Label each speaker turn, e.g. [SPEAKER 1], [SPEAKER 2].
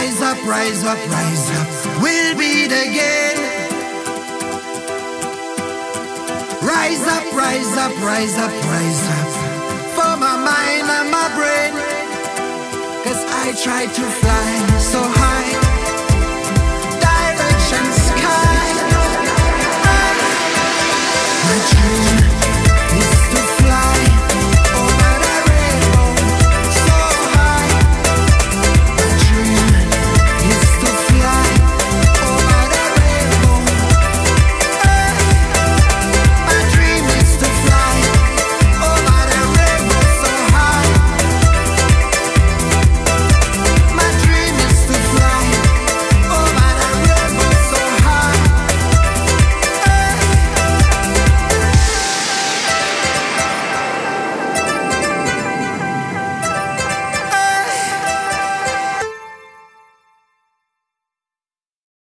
[SPEAKER 1] Rise up, rise up, rise up. We'll beat again. Rise up, rise up, rise up, rise up. For my mind and my brain. 'Cause I try to fly so high.